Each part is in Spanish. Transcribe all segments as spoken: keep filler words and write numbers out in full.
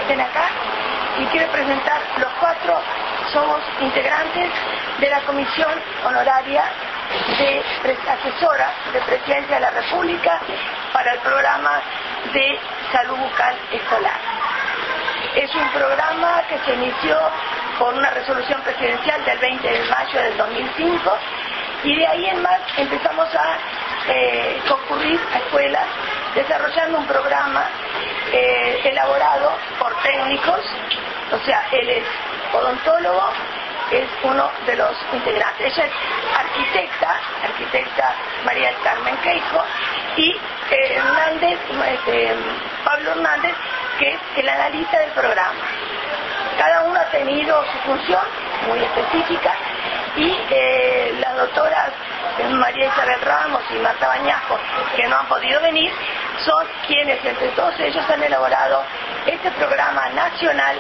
estén acá y quiero presentar los cuatro, somos integrantes de la Comisión Honoraria de asesora de Presidencia de la República para el programa de salud bucal escolar. Es un programa que se inició por una resolución presidencial del veinte de mayo del dos mil cinco y de ahí en más empezamos a eh, concurrir a escuelas desarrollando un programa eh, elaborado por técnicos, o sea, él es odontólogo, es uno de los integrantes. Ella es arquitecta, arquitecta María del Carmen Queijo, y eh, Hernández, eh, Pablo Hernández, que es el analista del programa. Cada uno ha tenido su función muy específica y eh, las doctoras María Isabel Ramos y Marta Bañasco, que no han podido venir, son quienes entre todos ellos han elaborado este programa nacional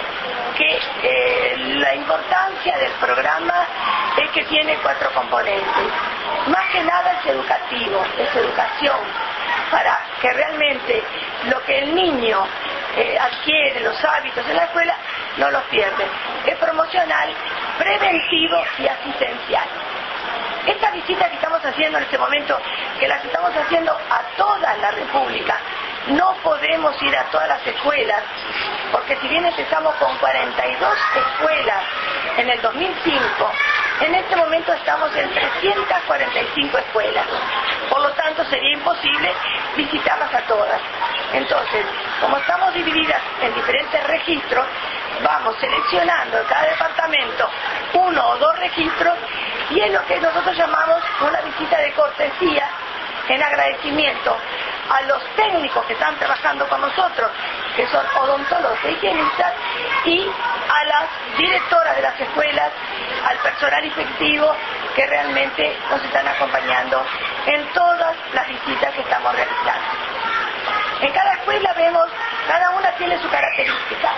que eh, la importancia del programa es que tiene cuatro componentes. Más que nada es educativo, es educación, para que realmente lo que el niño eh, adquiere, los hábitos en la escuela, no los pierde. Es promocional, preventivo y asistencial. Esta visita que estamos haciendo en este momento, que las estamos haciendo a toda la República, no podemos ir a todas las escuelas, porque si bien empezamos con cuarenta y dos escuelas en el dos mil cinco, en este momento estamos en trescientas cuarenta y cinco escuelas. Por lo tanto, sería imposible visitarlas a todas. Entonces, como estamos divididas en diferentes registros, vamos seleccionando en cada departamento uno o dos registros y es lo que nosotros llamamos una visita de cortesía en agradecimiento a los técnicos que están trabajando con nosotros, que son odontólogos e higienistas, y a las directoras de las escuelas, al personal efectivo que realmente nos están acompañando en todas las visitas que estamos realizando. En cada escuela vemos, cada una tiene su característica.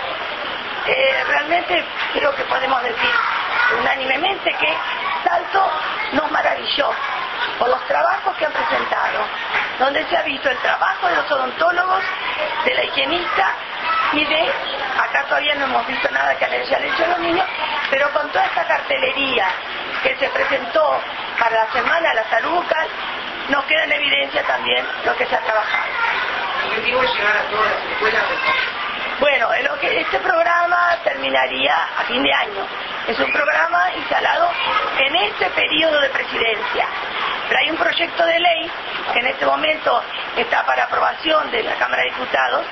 Eh, realmente creo que podemos decir unánimemente que Salto nos maravilló por los trabajos que han presentado, donde se ha visto el trabajo de los odontólogos, de la higienista y de, acá todavía no hemos visto nada que haya hecho a los niños, pero con toda esta cartelería que se presentó para la Semana de la Salud Bucal, nos queda en evidencia también lo que se ha trabajado. ¿El objetivo es llegar a todas las escuelas del país? Bueno, el, este programa terminaría a fin de año. Es un programa instalado en este periodo de presidencia. Pero hay un proyecto de ley que en este momento está para aprobación de la Cámara de Diputados.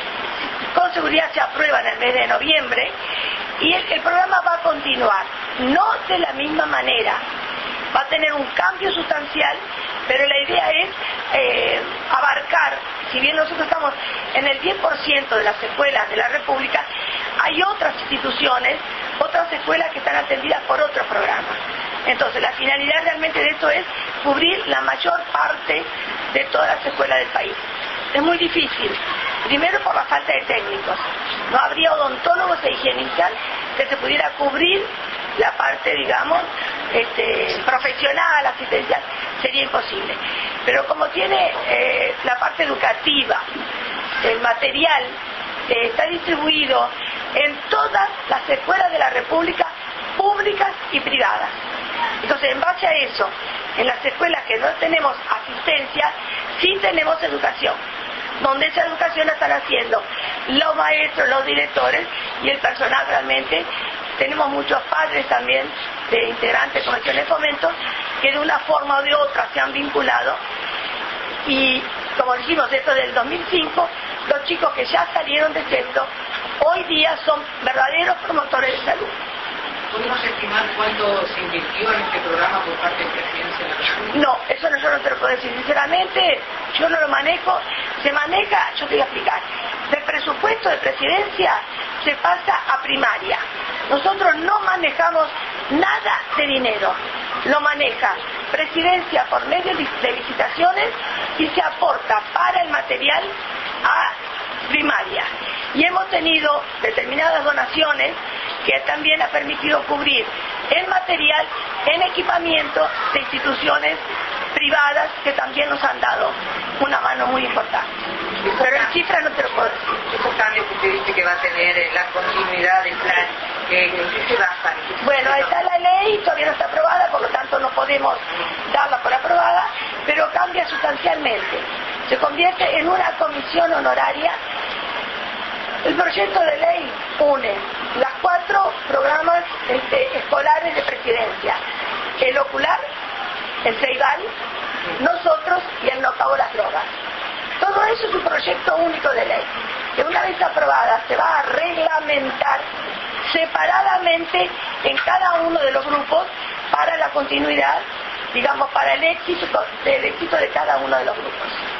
Con seguridad se aprueba en el mes de noviembre y el, el programa va a continuar, no de la misma manera. Va a tener un cambio sustancial, pero la idea es eh, abarcar, si bien nosotros estamos en el diez por ciento de las escuelas de la República, hay otras instituciones, otras escuelas que están atendidas por otros programas. Entonces, la finalidad realmente de esto es cubrir la mayor parte de todas las escuelas del país. Es muy difícil, primero por la falta de técnicos. No habría odontólogos e higienistas que se pudiera cubrir la parte, digamos, este, profesional, asistencial, sería imposible. Pero como tiene eh, la parte educativa, el material eh, está distribuido en todas las escuelas de la República, públicas y privadas. Entonces, en base a eso, en las escuelas que no tenemos asistencia, sí tenemos educación, donde esa educación la están haciendo los maestros, los directores y el personal realmente. Tenemos muchos padres también de integrantes de comisiones de fomento que de una forma o de otra se han vinculado y, como dijimos, esto del dos mil cinco, los chicos que ya salieron de sexto hoy día son verdaderos promotores de salud. ¿Podemos estimar cuánto se invirtió en este programa por parte de Presidencia de la República? No, eso no, yo no te lo puedo decir. Sinceramente, yo no lo manejo. Se maneja, yo te voy a explicar, del presupuesto de Presidencia se pasa a primaria. Nosotros no manejamos nada de dinero. Lo maneja Presidencia por medio de licitaciones y se aporta para el material a primaria. Y hemos tenido determinadas donaciones que también ha permitido cubrir el material en equipamiento de instituciones privadas que también nos han dado una mano muy importante. Pero en cifras no te lo puedo decir. Esos cambios que usted dice que va va a tener la continuidad del plan? ¿En qué se basa? Bueno, está la ley, todavía no está aprobada, por lo tanto no podemos darla por aprobada, pero cambia sustancialmente. Se convierte en una comisión honoraria. El proyecto de ley une las cuatro programas este, escolares de presidencia: el ocular, el Ceibal, nosotros y el no pago las drogas. Todo eso es un proyecto único de ley, que una vez aprobada se va a reglamentar separadamente en cada uno de los grupos para la continuidad, digamos, para el éxito, el éxito de cada uno de los grupos.